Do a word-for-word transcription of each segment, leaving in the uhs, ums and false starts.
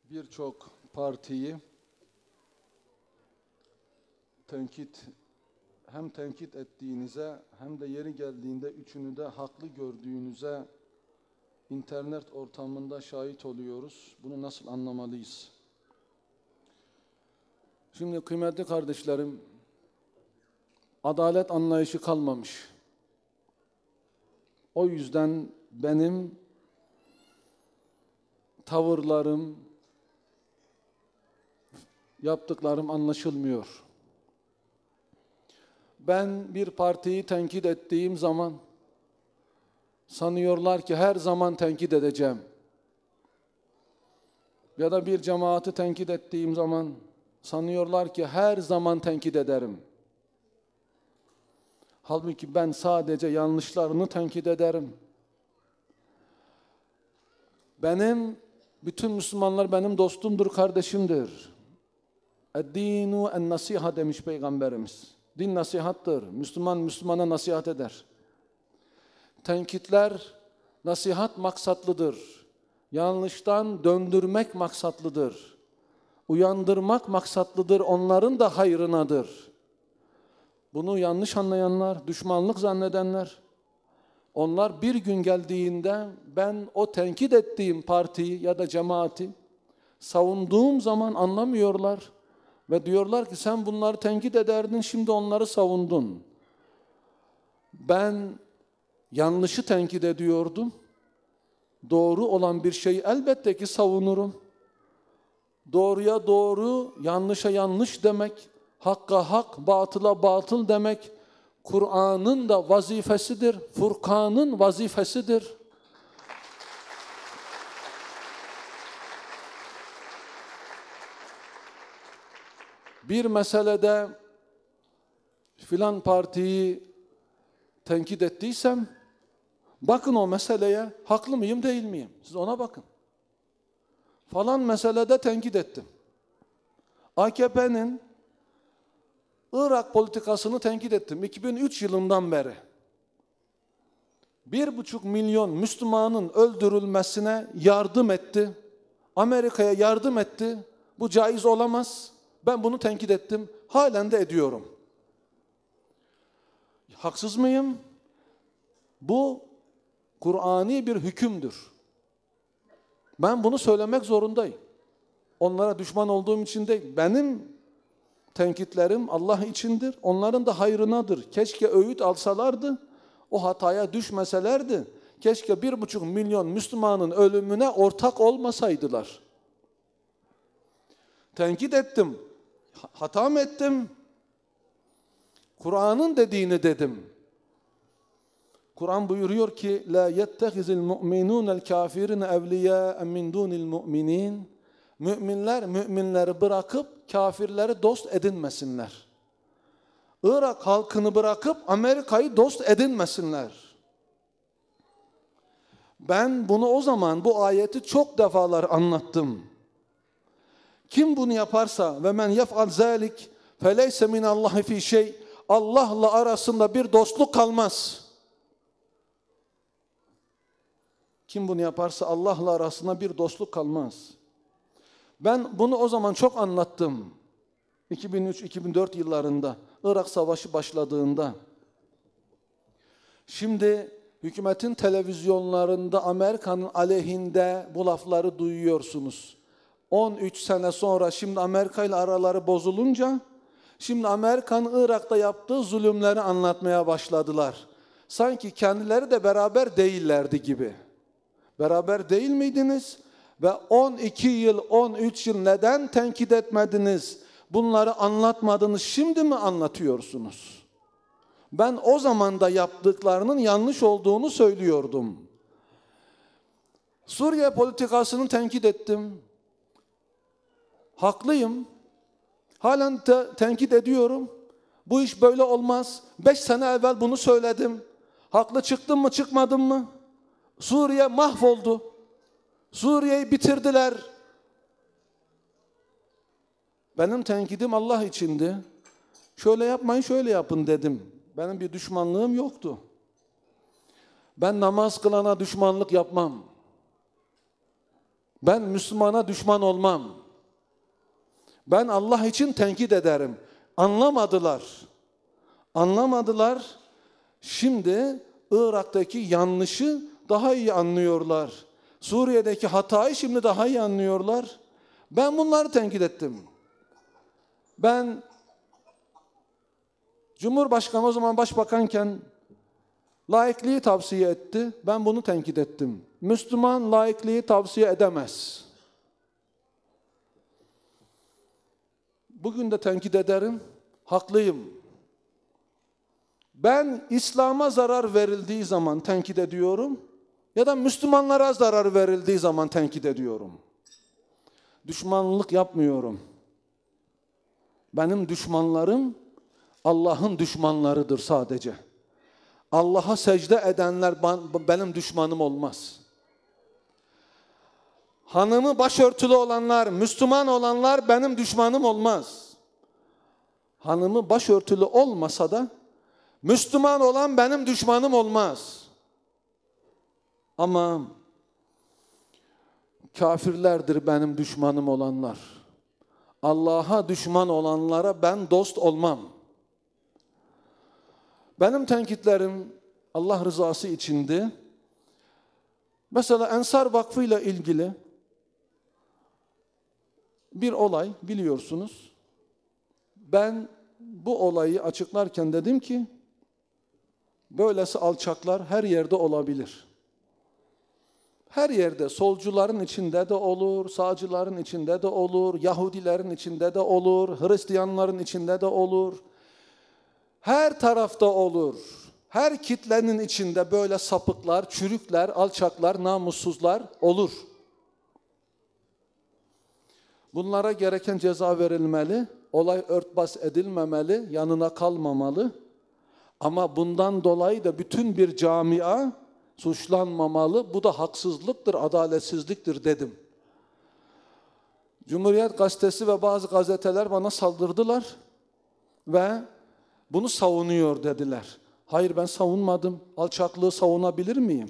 birçok partiyi tenkit hem tenkit ettiğinize hem de yeri geldiğinde üçünü de haklı gördüğünüze internet ortamında şahit oluyoruz. Bunu nasıl anlamalıyız? Şimdi kıymetli kardeşlerim, adalet anlayışı kalmamış. O yüzden benim tavırlarım, yaptıklarım anlaşılmıyor. Ben bir partiyi tenkit ettiğim zaman sanıyorlar ki her zaman tenkit edeceğim. Ya da bir cemaati tenkit ettiğim zaman sanıyorlar ki her zaman tenkit ederim. Halbuki ben sadece yanlışlarını tenkit ederim. Benim, bütün Müslümanlar benim dostumdur, kardeşimdir. Eddinu en nasiha demiş Peygamberimiz. Din nasihattır. Müslüman Müslümana nasihat eder. Tenkitler nasihat maksatlıdır. Yanlıştan döndürmek maksatlıdır. Uyandırmak maksatlıdır. Onların da hayrınadır. Bunu yanlış anlayanlar, düşmanlık zannedenler, onlar bir gün geldiğinde ben o tenkit ettiğim partiyi ya da cemaati savunduğum zaman anlamıyorlar. Ve diyorlar ki sen bunları tenkit ederdin, şimdi onları savundun. Ben yanlışı tenkit ediyordum. Doğru olan bir şeyi elbette ki savunurum. Doğruya doğru, yanlışa yanlış demek, hakka hak, batıla batıl demek, Kur'an'ın da vazifesidir, Furkan'ın vazifesidir. Bir meselede filan partiyi tenkit ettiysem, bakın o meseleye, haklı mıyım değil miyim? Siz ona bakın. Falan meselede tenkit ettim. A K P'nin Irak politikasını tenkit ettim. iki bin üç yılından beri. Bir buçuk milyon Müslümanın öldürülmesine yardım etti. Amerika'ya yardım etti. Bu caiz olamaz. Ben bunu tenkit ettim. Halen de ediyorum. Haksız mıyım? Bu Kur'ani bir hükümdür. Ben bunu söylemek zorundayım. Onlara düşman olduğum için değil. Benim tenkitlerim Allah içindir. Onların da hayrınadır. Keşke öğüt alsalardı. O hataya düşmeselerdi. Keşke bir buçuk milyon Müslümanın ölümüne ortak olmasaydılar. Tenkit ettim. Hata mı ettim? Kur'an'ın dediğini dedim. Kur'an buyuruyor ki la yettehizil mu'minunel kafirine evliya min dunil mu'minin. Müminler müminleri bırakıp kafirleri dost edinmesinler. Irak halkını bırakıp Amerika'yı dost edinmesinler. Ben bunu o zaman bu ayeti çok defalar anlattım. Kim bunu yaparsa ve men yef'al zalik feleyse minallahi fi şey, Allah'la arasında bir dostluk kalmaz. Kim bunu yaparsa Allah'la arasında bir dostluk kalmaz. Ben bunu o zaman çok anlattım. iki bin üç iki bin dört yıllarında Irak Savaşı başladığında. Şimdi hükümetin televizyonlarında Amerika'nın aleyhinde bu lafları duyuyorsunuz. on üç sene sonra şimdi Amerika ile araları bozulunca şimdi Amerika'nın Irak'ta yaptığı zulümleri anlatmaya başladılar. Sanki kendileri de beraber değillerdi gibi. Beraber değil miydiniz? Ve on iki yıl, on üç yıl neden tenkit etmediniz? Bunları anlatmadınız, şimdi mi anlatıyorsunuz? Ben o zaman da yaptıklarının yanlış olduğunu söylüyordum. Suriye politikasını tenkit ettim. Haklıyım. Halen te- tenkit ediyorum. Bu iş böyle olmaz. Beş sene evvel bunu söyledim. Haklı çıktım mı çıkmadım mı? Suriye mahvoldu. Suriye'yi bitirdiler. Benim tenkidim Allah içindi. Şöyle yapmayın, şöyle yapın dedim. Benim bir düşmanlığım yoktu. Ben namaz kılana düşmanlık yapmam. Ben Müslümana düşman olmam. Ben Allah için tenkit ederim. Anlamadılar. Anlamadılar. Şimdi Irak'taki yanlışı daha iyi anlıyorlar. Suriye'deki hatayı şimdi daha iyi anlıyorlar. Ben bunları tenkit ettim. Ben Cumhurbaşkanı o zaman başbakanken laikliği tavsiye etti. Ben bunu tenkit ettim. Müslüman laikliği tavsiye edemez. Bugün de tenkit ederim. Haklıyım. Ben İslam'a zarar verildiği zaman tenkit ediyorum. Ya da Müslümanlara zarar verildiği zaman tenkit ediyorum. Düşmanlık yapmıyorum. Benim düşmanlarım Allah'ın düşmanlarıdır sadece. Allah'a secde edenler benim düşmanım olmaz. Hanımı başörtülü olanlar, Müslüman olanlar benim düşmanım olmaz. Hanımı başörtülü olmasa da Müslüman olan benim düşmanım olmaz. Ama kafirlerdir benim düşmanım olanlar. Allah'a düşman olanlara ben dost olmam. Benim tenkitlerim Allah rızası içindi. Mesela Ensar Vakfı ile ilgili bir olay biliyorsunuz. Ben bu olayı açıklarken dedim ki böylesi alçaklar her yerde olabilir. Her yerde, solcuların içinde de olur, sağcıların içinde de olur, Yahudilerin içinde de olur, Hristiyanların içinde de olur. Her tarafta olur. Her kitlenin içinde böyle sapıklar, çürükler, alçaklar, namussuzlar olur. Bunlara gereken ceza verilmeli, olay örtbas edilmemeli, yanına kalmamalı. Ama bundan dolayı da bütün bir camia suçlanmamalı. Bu da haksızlıktır, adaletsizliktir dedim. Cumhuriyet Gazetesi ve bazı gazeteler bana saldırdılar ve bunu savunuyor dediler. Hayır, ben savunmadım. Alçaklığı savunabilir miyim?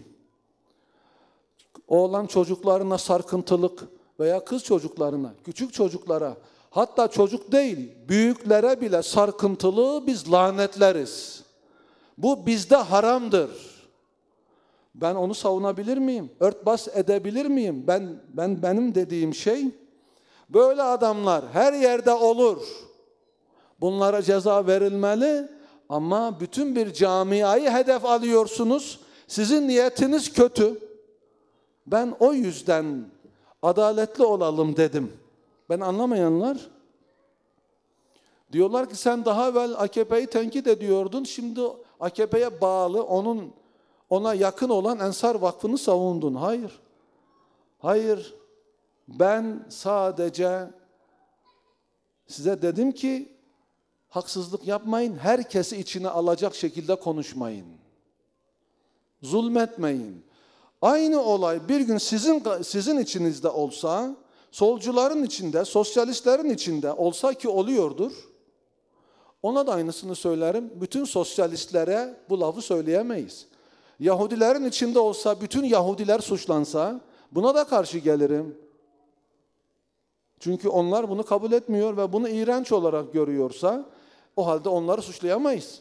Oğlan çocuklarına sarkıntılık veya kız çocuklarına, küçük çocuklara, hatta çocuk değil, büyüklere bile sarkıntılığı biz lanetleriz. Bu bizde haramdır. Ben onu savunabilir miyim? Örtbas edebilir miyim? Ben ben benim dediğim şey, böyle adamlar her yerde olur. Bunlara ceza verilmeli ama bütün bir camiayı hedef alıyorsunuz. Sizin niyetiniz kötü. Ben o yüzden adaletli olalım dedim. Ben anlamayanlar diyorlar ki sen daha evvel A K P'yi tenkit ediyordun. Şimdi A K P'ye bağlı, onun ona yakın olan Ensar Vakfı'nı savundun. Hayır. Hayır. Ben sadece size dedim ki haksızlık yapmayın. Herkesi içine alacak şekilde konuşmayın. Zulmetmeyin. Aynı olay bir gün sizin sizin içinizde olsa, solcuların içinde, sosyalistlerin içinde olsa ki oluyordur. Ona da aynısını söylerim. Bütün sosyalistlere bu lafı söyleyemeyiz. Yahudilerin içinde olsa, bütün Yahudiler suçlansa buna da karşı gelirim. Çünkü onlar bunu kabul etmiyor ve bunu iğrenç olarak görüyorsa o halde onları suçlayamayız.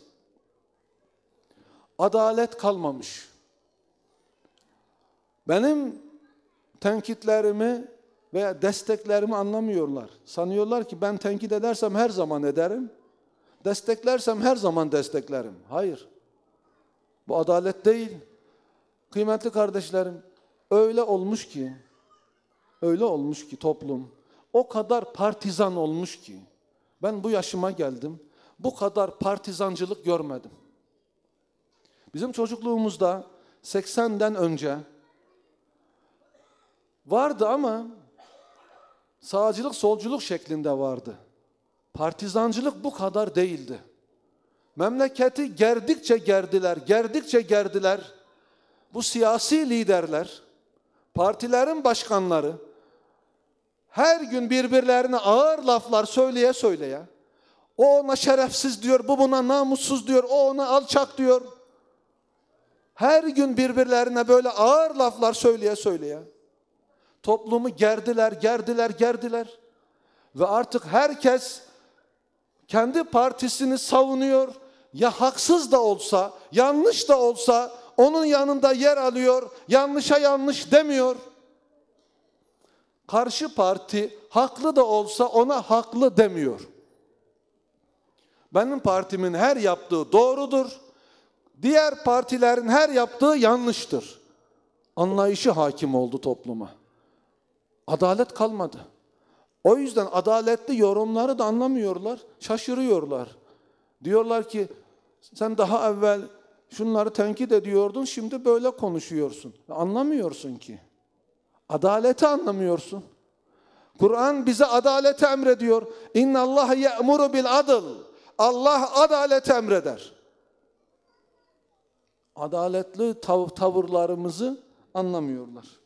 Adalet kalmamış. Benim tenkitlerimi veya desteklerimi anlamıyorlar. Sanıyorlar ki ben tenkit edersem her zaman ederim. Desteklersem her zaman desteklerim. Hayır. Bu adalet değil. Kıymetli kardeşlerim, öyle olmuş ki, öyle olmuş ki toplum, o kadar partizan olmuş ki, ben bu yaşıma geldim, bu kadar partizancılık görmedim. Bizim çocukluğumuzda seksenden önce vardı ama sağcılık, solculuk şeklinde vardı. Partizancılık bu kadar değildi. Memleketi gerdikçe gerdiler, gerdikçe gerdiler. Bu siyasi liderler, partilerin başkanları her gün birbirlerine ağır laflar söyleye söyleye, o ona şerefsiz diyor, bu buna namussuz diyor, o ona alçak diyor. Her gün birbirlerine böyle ağır laflar söyleye söyleye toplumu gerdiler, gerdiler, gerdiler. Ve artık herkes kendi partisini savunuyor. Ya haksız da olsa, yanlış da olsa onun yanında yer alıyor. Yanlışa yanlış demiyor. Karşı parti haklı da olsa ona haklı demiyor. Benim partimin her yaptığı doğrudur. Diğer partilerin her yaptığı yanlıştır. Anlayışı hakim oldu topluma. Adalet kalmadı. O yüzden adaletli yorumları da anlamıyorlar, şaşırıyorlar. Diyorlar ki sen daha evvel şunları tenkit ediyordun, şimdi böyle konuşuyorsun. Anlamıyorsun ki. Adaleti anlamıyorsun. Kur'an bize adaleti emrediyor. İnna Allah ye'muru bil adl. Allah adalet emreder. Adaletli tav- tavırlarımızı anlamıyorlar.